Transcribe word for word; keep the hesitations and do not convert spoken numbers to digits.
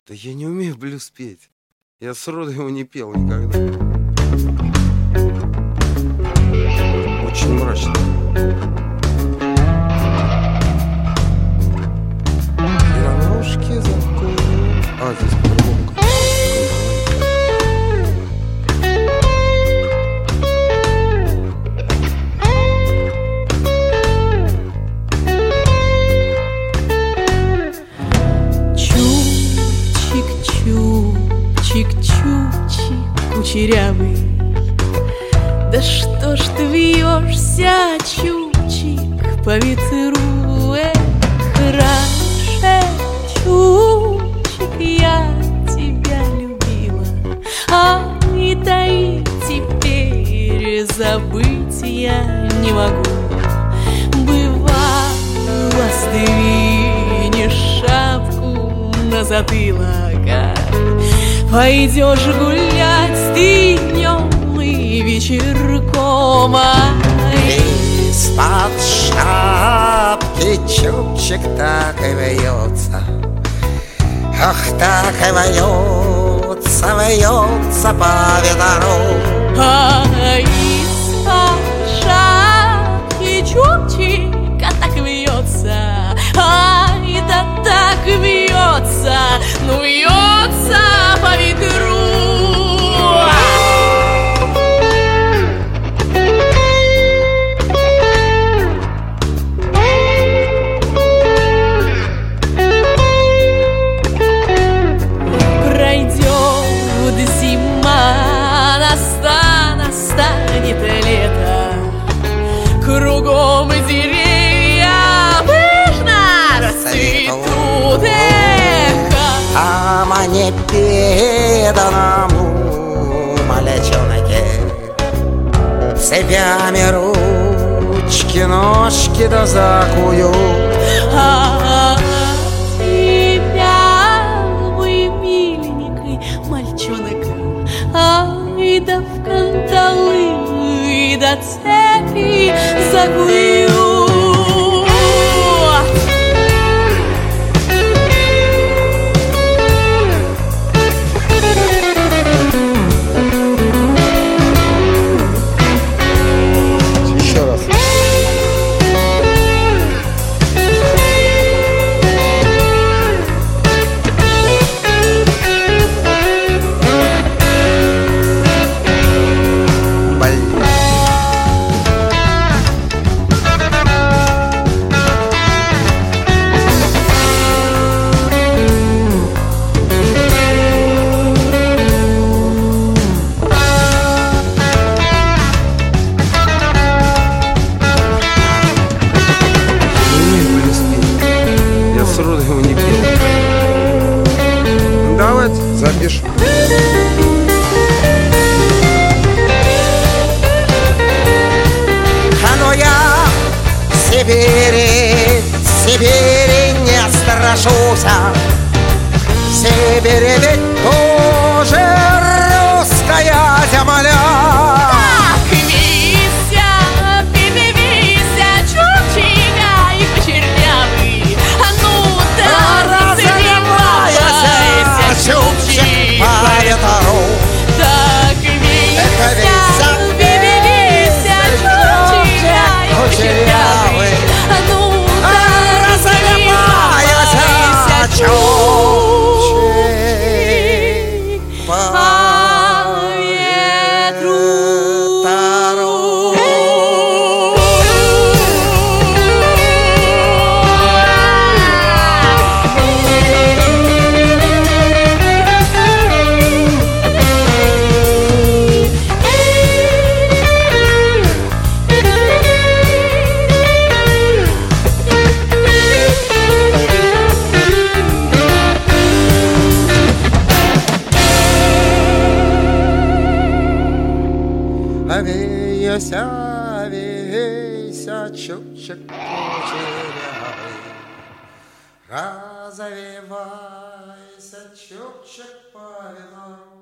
Да я не умею блюз петь. Я сроду его не пел никогда. Очень мрачно. Янушки закон. А, здесь по-другому. Чик-чупчик кучерявый, да что ж ты вьешься, чупчик, по ветру? Эх, раньше, чупчик, я тебя любила, а и да и теперь забыть я не могу. Бывало, сдвинешь шапку на затылок, пойдешь гулять ты днем и вечерком, а из-под шапки чубчик так и вьется, ах, так и вьется, вьется по ветру. А из-под шапки чубчика так вьется, ай, да так вьется, ну вьется по ветру. Пройдет зима, наста, настанет лето, кругом деревья пышно расцветут. А мне бедному малечонке цепями ручки, ножки да закую. А тебя, мой миленький мальчонок, ай да в кандалы да цепи закую. Сроду его не пел. Давайте запишем. А но я Сибири, Сибири не страшусь. Сибирь ведь тоже русская земля. Чубчик по ветру, так вися, вися, чубчик кучерявый, ну разогревайся, чубчик по ветру. Вейся, вейся, чубчик кучерявый, развивайся, чубчик по ветру.